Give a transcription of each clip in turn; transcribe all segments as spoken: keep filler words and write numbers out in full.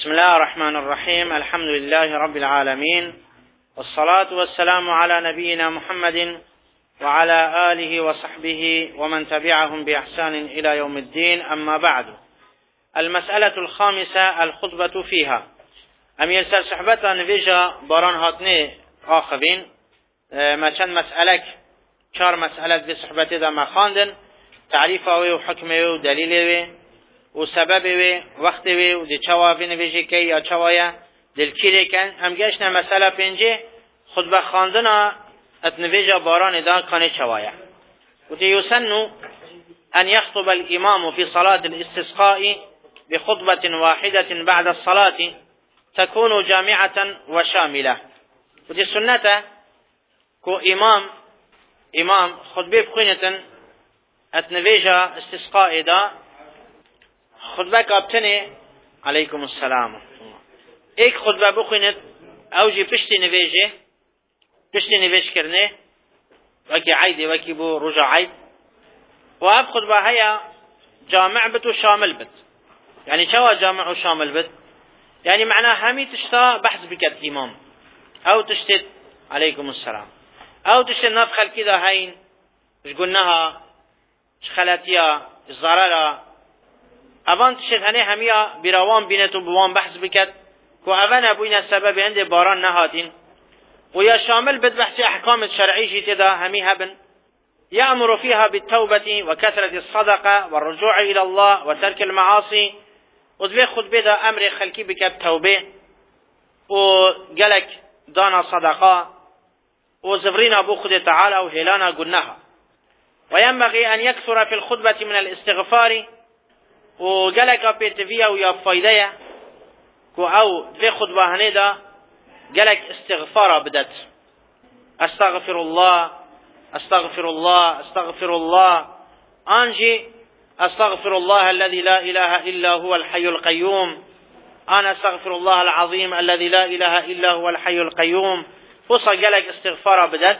بسم الله الرحمن الرحيم. الحمد لله رب العالمين، والصلاة والسلام على نبينا محمد وعلى آله وصحبه ومن تبعهم بإحسان إلى يوم الدين. أما بعد، المسألة الخامسة الخطبة فيها. أم يلسل صحبتا نفيجا باران هاتني آخبين ما كان مسألك چار مسألة بصحبته دا ما خاندن تعريفه وحكمه ودليله وسببه ووقته ودي چوافين نفيجي كي يا چوايا دل كيري كان هم جاشنا مسألة بينجي خطبة خاندنا اتنفيجا باران دا كان چوايا. وتي يسن أن يخطب الإمام في صلاة الاستسقاء بخطبة واحدة بعد الصلاة تكون جامعة وشاملة. وتي سنة كو إمام إمام خطبة بخينة اتنفيجا استسقاء دا خطبه كابتني عليكم السلام ایک خطبه بخوینید او جی پشتی نویجه پشتی نویج کرنه وکی عیده وکی بو رجع عید و اب خطبه هيا جامع بت و شامل بت. يعني شوا جامع و شامل بت؟ يعني معناه همي تشتا بحث بكت امام او تشتت عليكم السلام او تشتت نفخل كده هين اش قلناها شخلاتيا الزرارة اوان تشت هنه همیا براوان بینتو بوان بحث بکد که اوان ابوین سبب هنده باران نهاتین و یا شامل بد بحث احکام الشرعی جیتدا همی هبن يأمر فيها بالتوبة وكثرة الصدقة والرجوع إلى الله وترك المعاصي وذبي خد بدا أمر خلقي بك التوبة وقالك دانا صدقاء وزفرين أبو خد تعالى وهلانا قلناها. وينبغي أن يكثر في الخطبة من الاستغفار وقالك بيتفيا ويا فايدة كو أو في خطبة هندا قالك استغفار بدت أستغفر الله أستغفر الله أستغفر الله أنجي أستغفر الله الذي لا إله إلا هو الحي القيوم. أنا أستغفر الله العظيم الذي لا إله إلا هو الحي القيوم. فصل قالك استغفار بدت.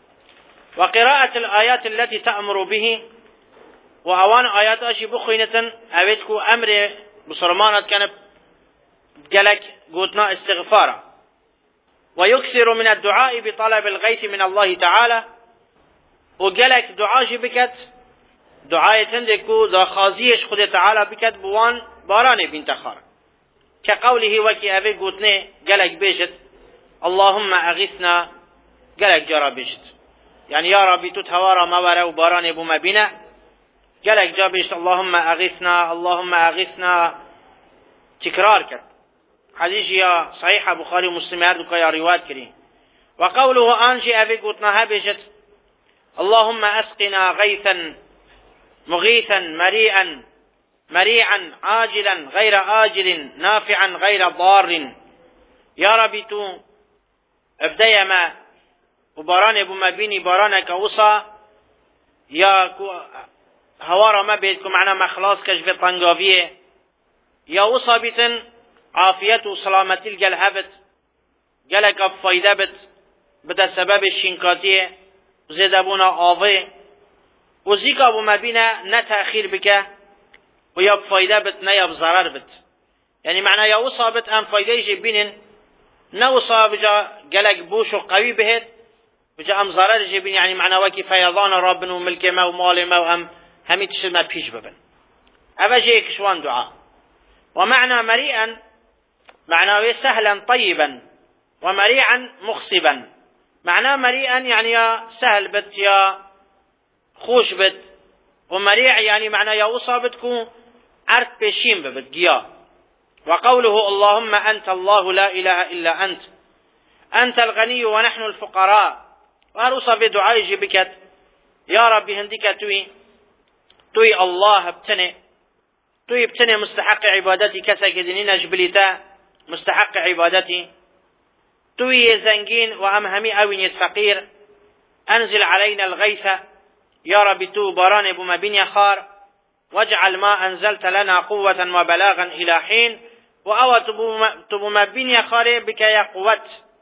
وقراءة الآيات التي تأمر به وأوان آيات أشي بخينة أبيتكو أمر بصرمانة كان قالك قوتنا استغفارا. ويكثر من الدعاء بطلب الغيث من الله تعالى وقالك دعاء بكت دعاية تندكو ذا خازيش خد تعالى بكت بوان باراني بنت خار كقوله وكي أبي قوتنا قالك بيجت اللهم أغثنا قالك جرى بيجت يعني يا ربي تتهوارا مورا وباراني بما بنا قالك جابيش اللهم أغثنا اللهم أغثنا تكرار كت حديث يا صحيح بخاري ومسلم يردك يا روايات كريم. وقوله أنجي أبي قوتنا هبجت اللهم أسقنا غيثا مغيثا مريئا مريعا عاجلا غير آجل نافعا غير ضار. يا ربي تو ابدأ ما وباران بما بيني بارانك وصا يا هوارا ما بيتكم معنا مخلاص كشف طنقافية يا وصا بيتن عافية وسلامة الجلهبت جلك بفايدة بت بدا سبب الشنكاتية زيد ابونا آضي وزيك ابو ما بينا نتأخير بك ويا بفايدة بت نيا بضرر بت. يعني معنى يا وصا بت ام فايدة يجي بينن نوصا بجا جلك بوش وقوي بهت بجا ام ضرر يجي بين. يعني معنى وكي فيضان رب وملك ما ومال ما وام همي تشل ما بيش ببن أبا جيك شوان دعاء. ومعنى مريئا معناه سهلا طيبا ومريعا مخصبا. معناه مريئا يعني يا سهل بت يا خوش بت ومريع يعني معناه يا أصابتكو عرض بشيم ببت جيا. وقوله اللهم أنت الله لا إله إلا أنت أنت الغني ونحن الفقراء. وأرصى بدعاء جبكت يا ربي هندك توي توي الله ابتني توي ابتني مستحق عبادتي كسجدنين جبلتا مستحق عبادتي توي زنجين وأمهمي أوين الفقير أنزل علينا الغيث يا ربي تو باران بما بين خار واجعل ما أنزلت لنا قوة وبلاغا إلى حين وأوى تبو ما بين خار بك يا قوة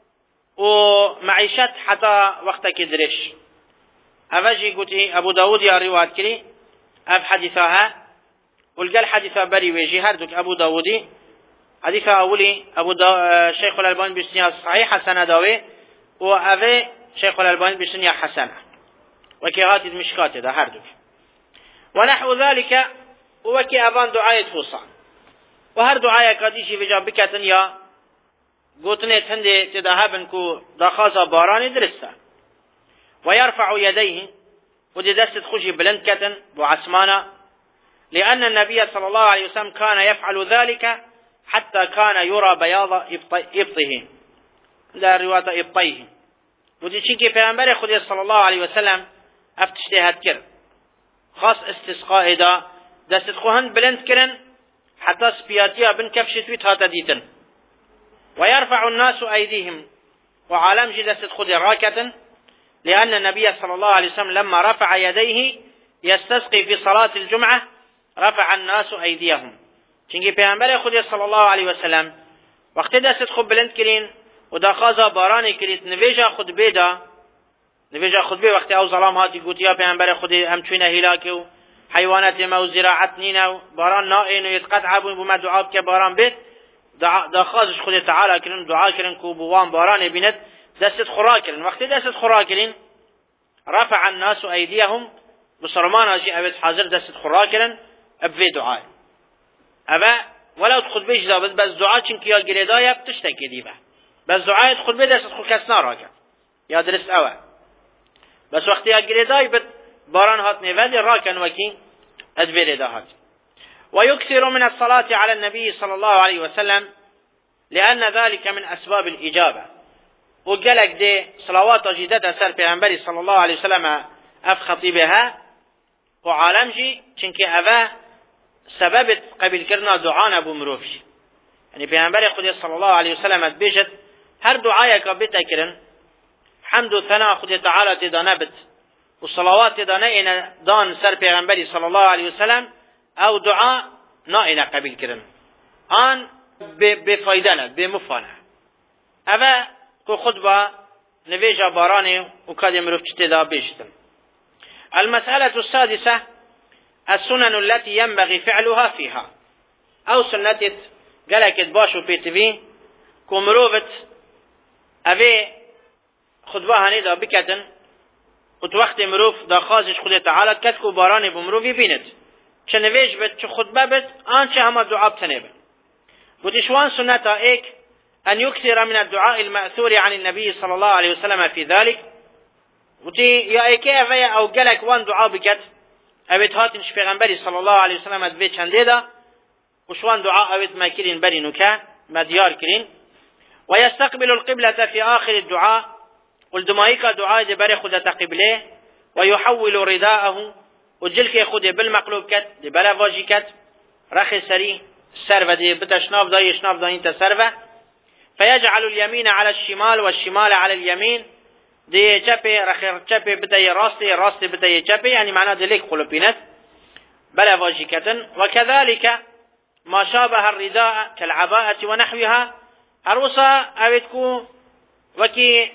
ومعيشت حتى وقتك درش. أفجي قلتي أبو داود يا رواد كري أف حديثها والقال حديث بري ويجي هردك أبو داودي حديث أولي أبو دا شيخ الألباني بسنيا صحيح حسنة داوي وأبي شيخ الألباني بسنيا حسنة وكي المشكات ده هردك ونحو ذلك وكي أبان دعاية فوصان وهر دعاية قديشي في جابكة يا قوتني تندي تدهبن كو دخازة باراني درسة ويرفع يديه ودي دست خشي بلند كتن وعسمانا لأن النبي صلى الله عليه وسلم كان يفعل ذلك حتى كان يرى بياض إبطه لا رواية إبطيه ودي شيكي في أنبري خدي صلى الله عليه وسلم أفتشتهد كر خاص استسقاء دا دست خوهن بلند كرن حتى سبياتيا بن كفشتويت هاتا ديتن ويرفع الناس أيديهم وعالم جي دست خدي راكة لأن النبي صلى الله عليه وسلم لما رفع يديه يستسقي في صلاة الجمعة رفع الناس أيديهم چونكي پیغمبر خدا صلى الله عليه وسلم وقت دست خود بلند کرین و دا خازا باران کریت نویجا خطبه دا نویجا خطبه وقت او ظلام هاتی گوتیا پیغمبر خدا همچوینه هلاک و حیوانات ما و زراعت نینا و باران نائن و یتقطع بون بما دعا که باران بیت دا خازش خدا تعالی کرن دعا کرن کو بوان باران بیند دست خورا کرن وقت دست خورا کرن رفع الناس ایدیهم بصرمان اجي اوت حاضر دست خورا کرن ابوی دعای أبا ولو تخد بيش دا بس دعاء چنك يا قريدايا بتشتكي ديبا بس دعاء تخد بيدا ستخل كسنا راجع يا درس أوا بس وقت يا قريداي بت باران هات نفادي راكن وكي أدبير دا هات ويكثر من الصلاة على النبي صلى الله عليه وسلم لأن ذلك من أسباب الإجابة وقالك دي صلوات جدتها سر پیغمبر صلى الله عليه وسلم أف خطيبها وعالمجي چنك أبا سبب قبل کرنا دعانا بو مروفش يعني پیغمبر خدا صلى الله عليه وسلم بيجت هر دعايا كبتا كرن حمد و ثناء خدا تعالى تدانا بت والصلوات تدانا إن دان سر پیغمبر صلى الله عليه وسلم او دعاء نائنا قبل كرن آن بفايدنا بمفانا أبا كو خطبة نبيجا باراني وكاد مروفش تدا بيجتن. المسألة السادسة السنن التي ينبغي فعلها فيها او سنتت قالك باشو بيتفي كمروفت ابي خطبه هنيدا بكتن قد وقت مروف دا خازش خدا تعالى كتكو باراني بمروفي بينت شنويش بت چه خطبه بت آنچه هما دعا بتنبه ودشوان سنتا ايك ان يكثر من الدعاء المأثور عن النبي صلى الله عليه وسلم في ذلك ودي يا ايكي افيا او قالك وان دعا بكت اوید هاتنش پیغمبری صلی الله علیه وسلم ادوی چنده دا وشوان دعاء اوید ما کرین بری نکه مدیار کرین ويستقبل القبلة في آخر الدعاء والدمائك دعاء دي بری خودت قبله ويحول رداءه وجلك خود بالمقلوب كت دي بلا واجي كت رخي سري سرفة دي بتشناف دا يشناف دا انت سرفة فيجعل اليمين على الشمال والشمال على اليمين دي چپه رخير چپه بدأي راستي راستي بدأي چپه يعني معناه دليك قلوبينت بلا واجكة وكذلك ما شابه الرداء كالعباءة ونحوها أروسا أبتكو وكي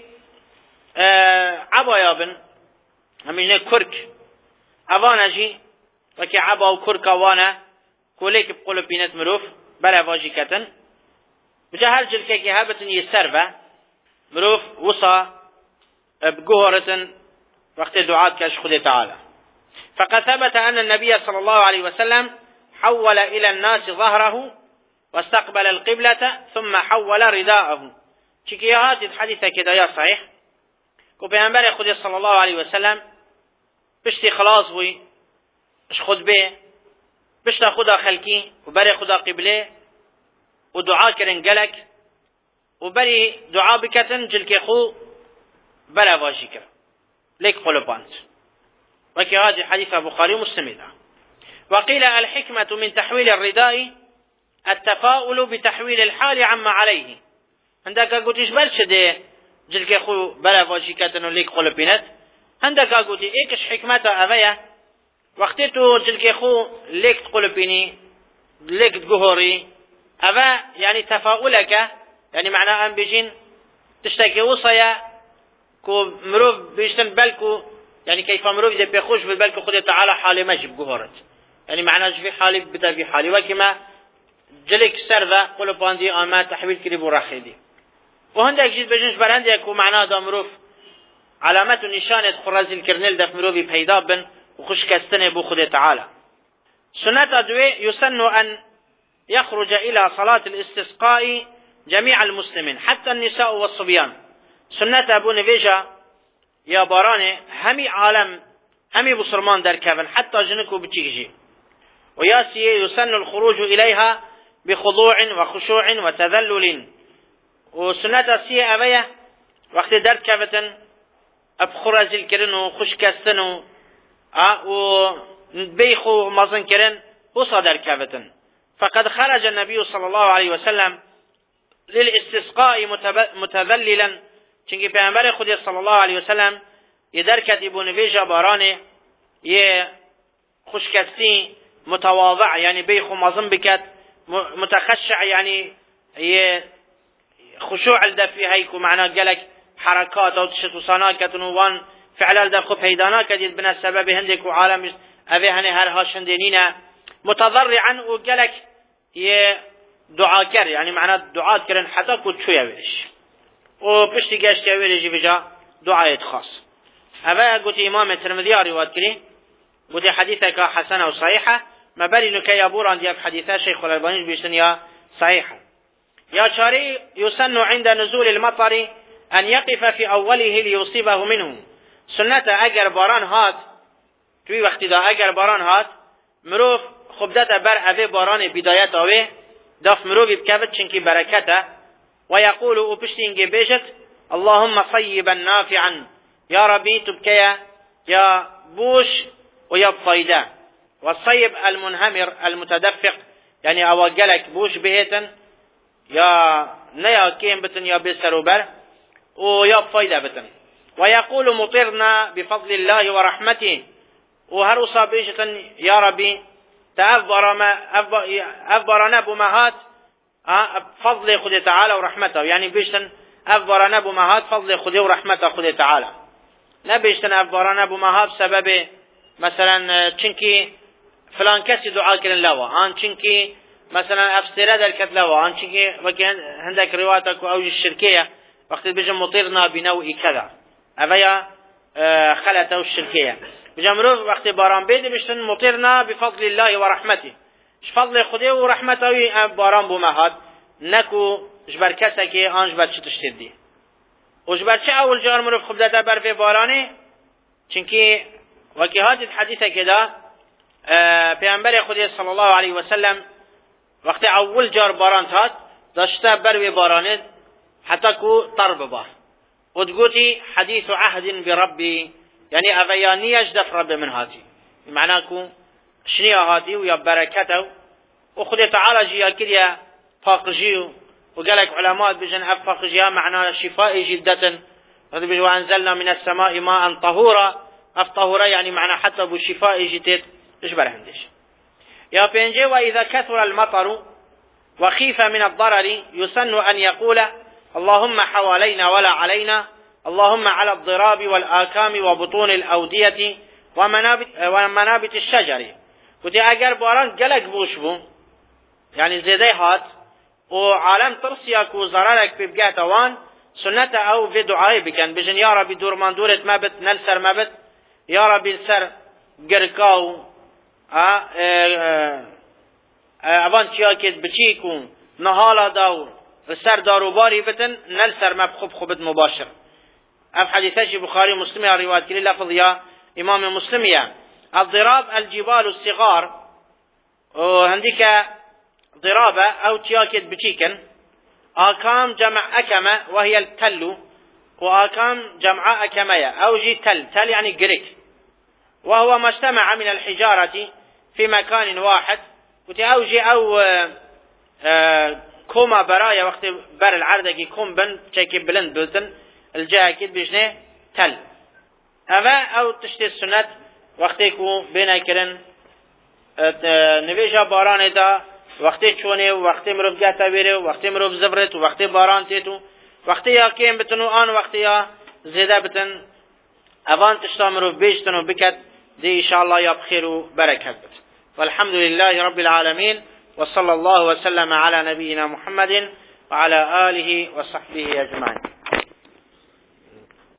آه عبايا بن همينه كرك أوانا جي وكي عبا وكرك أوانا كوليك بقلوبينت مروف بلا واجكة بجهر جلكي هابتن يسرفة مروف وصا بجهرة وقت دعاء كاش خده تعالى فقد ثبت أن النبي صلى الله عليه وسلم حول إلى الناس ظهره واستقبل القبلة ثم حول رداءه شكيهات الحديث كده يا صحيح كو بينبري خده صلى الله عليه وسلم بشتي خلاص بوي اش خد به بشتا خدا خلقي وبري خدا قبله ودعاء كرن قلق وبري دعاء بكتن جلك خو بلا واجي كرا ليك قلوبانت وكي هذا حديث البخاري ومسلم. وقيل الحكمة من تحويل الرداء التفاؤل بتحويل الحال عما عليه عندك قلت ايش بلش دي جلك خو بلا واجي كتن ليك قلوبينت عندك قلت ايكش حكمته افيا وقتتو جلك خو ليك قلوبيني ليك تقهوري افا يعني تفاؤلك يعني معناه ان بيجين تشتكي وصيا كو مروف بيشتن بالكو يعني كيف مروف إذا بيخوش بالبالكو خده تعالى حالي ماشي بجهرت يعني معناه في حالي بدا في حالي وكما جلك سر و قل باندی آمد تحویل کری بو رخیدی و هندک جید بجنش بر هندک و معنا دا مروف علامت و نشانت خرازیل کرنل دف مروفی پیدا بن و خوشکستن بو خود تعالی. سنت دوی يسن أن يخرج إلى صلاة الاستسقاء جميع المسلمين حتى النساء والصبيان. سنة أبو نفيجا يا باراني همي عالم همي بصرمان در كفن حتى جنكو بتيجي. وياسي يسن الخروج إليها بخضوع وخشوع وتذلل. وسنة سيئة أبيه وقت در كفتن أبخرز الكرن وخشكستن و بيخو مازن كرن وصدر كفتن. فقد خرج النبي صلى الله عليه وسلم للاستسقاء متذللا چونکه پیامبر خدا صلی الله علیه وسلم یه درکت ابو نویجا بارانه یه خوشکستی متواضع یعنی بیخو مازن بکت متخشع یعنی یه خشوع الدفی هیکو معنا گلک حرکات او تشتوسانا کتن وان فعل الدفخ پیدانا کدید بنا سبب هندک و عالم اوه هنه هر هاشندینینا متضرعا و گلک یه دعا کر یعنی معنا دعا کرن حتی کو چویا ویش و پشتی گشت ویلی بجا دعایت خاص. اوه قلت امام الترمذي روایت کری قلت حدیثك حسنه و صحیحه ما بلی نکه یابوران دیاب حدیثه شیخ الالبانی بیشتن یا صحیحه. یا چاری يسن عند نزول المطر ان يقف في اوله ليصيبه منه. سنت اگر باران هات توی وقتی دا اگر باران هات مروف خبدت بر اوه باران بدایت اوه داف مروفی بکفت چنکی برکته و یقول او پشتینگی بیشت اللهم صیبا نافعا یا ربی تبکیا یا بوش و یا فایده و صیب المنهمر المتدفق یعنی اواجلک بوش بهتن یا نیا کیم بتن یا بسر و بر و یا فایده بتن و یقول مطرنا بفضل الله و رحمته و هر اصابیشتن یا ربی أفبرنا بمهات فضل خد تعالى ورحمته يعني بيشتن أفبرنا بمهات فضل خد ورحمته خد تعالى لا بيشتن أفبرنا بمهات بسبب مثلا چنكي فلان كسي دعاء كرن لوا آن چنكي مثلا أفستراد الكت لوا آن چنكي وكي عندك رواتك أوج الشركية وقت بيجن مطيرنا بنوع كذا أفيا خلته الشركية بجمروف وقت باران بيد بيشتن مطرنا بفضل الله ورحمته اش فضل خده ورحمته باران بومهات نكو جبر كسكي آن جبر چه تشتردي و جبر چه اول جار مروف خبدتا برفي بارانه چنكي وكي هاتت حديثة كده پیامبر خدا صلى الله عليه وسلم وقت اول جار باران هات داشته بروي بارانه حتى كو طرب بار و تقولي حديث عهد بربي يعني أفيانية جدف رب من هاتي معناكو شنيا هاتي ويا بركته وخذ تعالى جيا كريا فاقجيو وقالك علماء بجن أفاقجيا معناه شفاء جدة وأنزلنا من السماء ماء طهورا أفطهورا يعني معناه حتى بالشفاء جدت إيش برهندش يا بينجي وإذا كثر المطر وخيف من الضرر يسن أن يقول اللهم حوالينا ولا علينا اللهم على الضراب والآكام وبطون الأودية ومنابت, ومنابت الشجر ودي اگر باران گلک بوش بو يعني زيده هات وعالم ترسيك وزرارك ببقات وان سنة او في دعاء بكن بجن يا ربي دور من دورة مبت نلسر مبت يا ربي السر قرقاو اوان تياكت بچيكو نهالا داو السر دارو باري بتن نلسر مبخب خبت مباشر اف حديثة بخاري مسلم رواية كلي لفظ يا امام مسلم يا الضراب الجبال الصغار وهنديك ضرابة او تياكت بچيكن آكام جمع أكمة وهي التل وآكام جمع أكمية أو جي تل تل يعني قريك وهو ما اجتمع من الحجارة في مكان واحد أو جي أو آآ آآ كوما برايا وقت بر العردة كوم بن تشكي بلند بلتن الجاكيد بجنه تل أما أو تشتي السنة وقتكو بين كرن نبيجا باران دا وقتی چونه وقتی مروب گهتا بیره وقتی مروب زبرت وقتی باران تیتو وقتی یا کیم بتنو آن وقتی یا زیده بتن اوان تشتا مروب بیشتنو بکت دی انشاءالله یا بخیر و برکت بت والحمد لله رب العالمين وصلى الله وسلم على نبينا محمد وعلى آله وصحبه أجمعين.